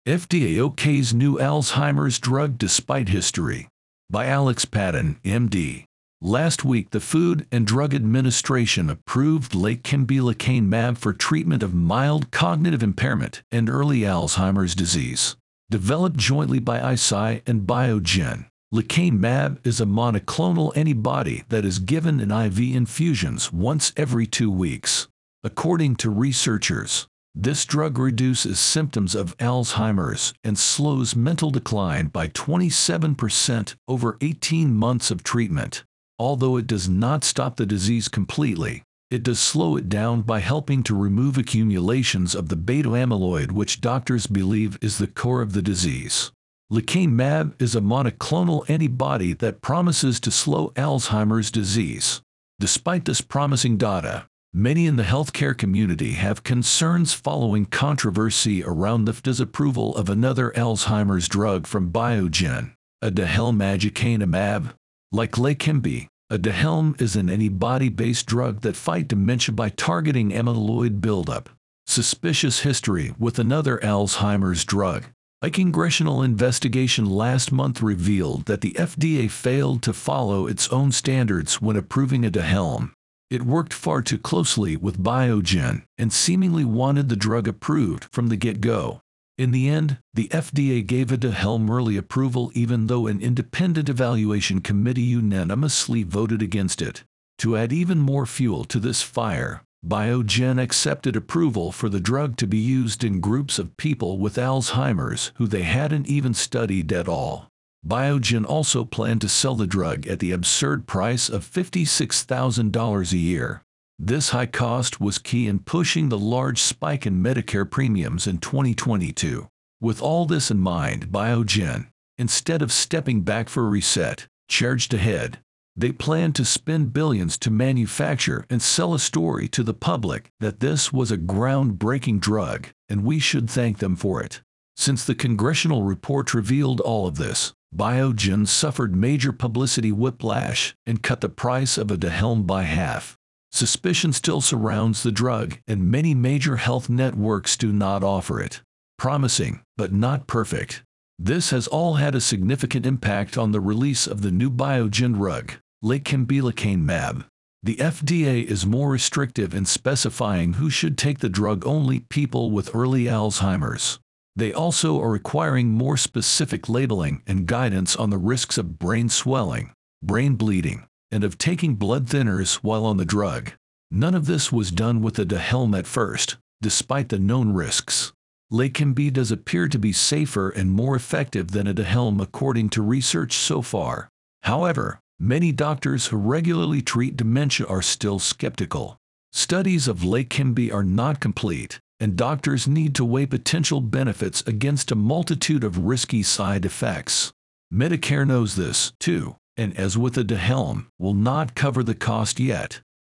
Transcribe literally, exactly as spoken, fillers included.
F D A okays new Alzheimer's drug despite history. By Alex Patton, M D. Last week, the Food and Drug Administration approved lecanemab for treatment of mild cognitive impairment and early Alzheimer's disease. Developed jointly by Eisai and Biogen, lecanemab is a monoclonal antibody that is given in I V infusions once every two weeks. According to researchers, this drug reduces symptoms of Alzheimer's and slows mental decline by twenty-seven percent over eighteen months of treatment. Although it does not stop the disease completely, it does slow it down by helping to remove accumulations of the beta-amyloid, which doctors believe is the core of the disease. Lecanemab is a monoclonal antibody that promises to slow Alzheimer's disease. Despite this promising data, many in the healthcare community have concerns following controversy around the F D A's approval of another Alzheimer's drug from Biogen, aduhelm. Like lecanemab, Aduhelm is an antibody-based drug that fights dementia by targeting amyloid buildup. Suspicious history with another Alzheimer's drug. A congressional investigation last month revealed that the F D A failed to follow its own standards when approving Aduhelm. It worked far too closely with Biogen and seemingly wanted the drug approved from the get-go. In the end, the F D A gave Aduhelm early approval even though an independent evaluation committee unanimously voted against it. To add even more fuel to this fire, Biogen accepted approval for the drug to be used in groups of people with Alzheimer's who they hadn't even studied at all. Biogen also planned to sell the drug at the absurd price of fifty-six thousand dollars a year. This high cost was key in pushing the large spike in Medicare premiums in twenty twenty-two. With all this in mind, Biogen, instead of stepping back for a reset, charged ahead. They planned to spend billions to manufacture and sell a story to the public that this was a groundbreaking drug, and we should thank them for it. Since the congressional report revealed all of this, Biogen suffered major publicity whiplash and cut the price of Aduhelm by half. Suspicion still surrounds the drug, and many major health networks do not offer it. Promising, but not perfect. This has all had a significant impact on the release of the new Biogen drug, lecanemab. The F D A is more restrictive in specifying who should take the drug, only people with early Alzheimer's. They also are requiring more specific labeling and guidance on the risks of brain swelling, brain bleeding, and of taking blood thinners while on the drug. None of this was done with Aduhelm at first, despite the known risks. Lecanemab does appear to be safer and more effective than Aduhelm according to research so far. However, many doctors who regularly treat dementia are still skeptical. Studies of lecanemab are not complete, and doctors need to weigh potential benefits against a multitude of risky side effects. Medicare knows this, too, and as with Aduhelm, will not cover the cost yet.